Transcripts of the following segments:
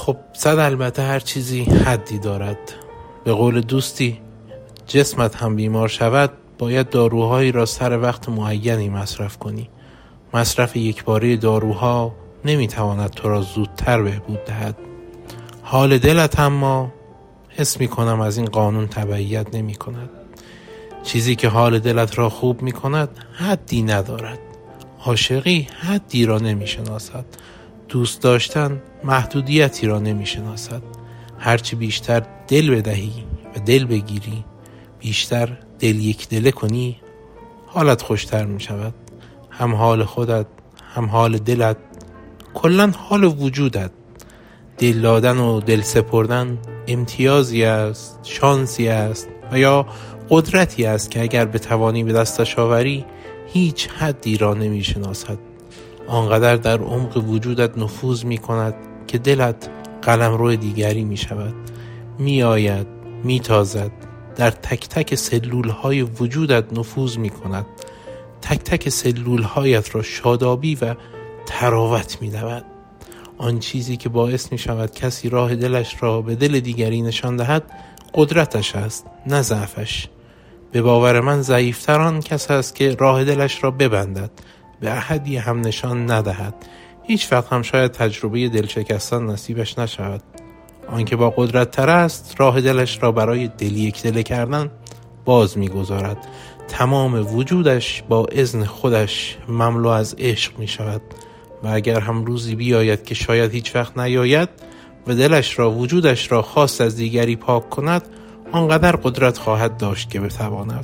خب البته هر چیزی حدی دارد. به قول دوستی جسمت هم بیمار شود باید داروهایی را سر وقت معینی مصرف کنی. مصرف یکباره داروها نمیتواند تو را زودتر بهبود دهد. حال دلت اما حس میکنم از این قانون تبعیت نمی کند. چیزی که حال دلت را خوب می کند حدی ندارد. عاشقی حدی را نمی شناسد. دوست داشتن محدودیتی را نمی شناسد. هرچی بیشتر دل بدهی و دل بگیری، بیشتر دل یک دله کنی، حالت خوشتر می شود. هم حال خودت، هم حال دلت، کلن حال وجودت. دل دادن و دل سپردن امتیازی است، شانسی است و یا قدرتی است که اگر بتوانی به دستش آوری هیچ حدی را نمی شناسد. آنقدر در عمق وجودت نفوذ می کند که دلت قلمرو دیگری می شود، می آید، می تازد، در تک تک سلول های وجودت نفوذ می کند. تک تک سلول هایت را شادابی و تراوت می دهد. آن چیزی که باعث می شود کسی راه دلش را به دل دیگری نشان دهد قدرتش است، نه ضعفش. به باور من ضعیفتر آن کس است که راه دلش را ببندد، به احدی هم نشان ندهد. هیچ وقت هم شاید تجربه دل شکستن نصیبش نشود. آن که با قدرت تر است راه دلش را برای دل یک دله کردن باز می گذارد. تمام وجودش با اذن خودش مملو از عشق می شود و اگر هم روزی بیاید که شاید هیچ وقت نیاید و دلش را، وجودش را خواست از دیگری پاک کند، آنقدر قدرت خواهد داشت که بتواند.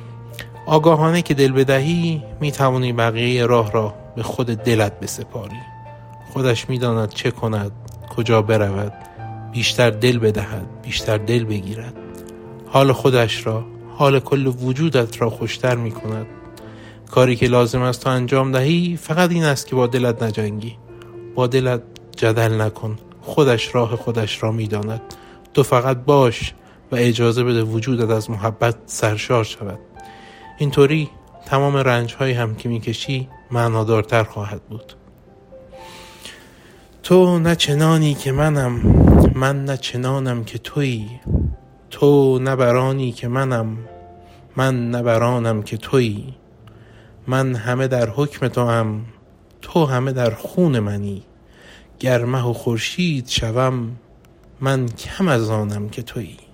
آگاهانه که دل بدهی می توانی بقیه راه را به خود دلت بسپاری. خودش می داند چه کند، کجا برود، بیشتر دل بدهد، بیشتر دل بگیرد. حال خودش را، حال کل وجودت را خوشتر می کند. کاری که لازم است تا انجام دهی فقط این است که با دلت نجنگی، با دلت جدل نکن. خودش راه خودش را می داند. تو فقط باش و اجازه بده وجودت از محبت سرشار شود. اینطوری تمام رنج‌هایی هم که می‌کشی معنادارتر خواهد بود. تو نه چنانی که منم، من نه چنانم که تویی. تو نه برانی که منم، من نه برانم که تویی. من همه در حکم تو هم، تو همه در خون منی. گر مه و خورشید شوم، من کم از آنم که تویی.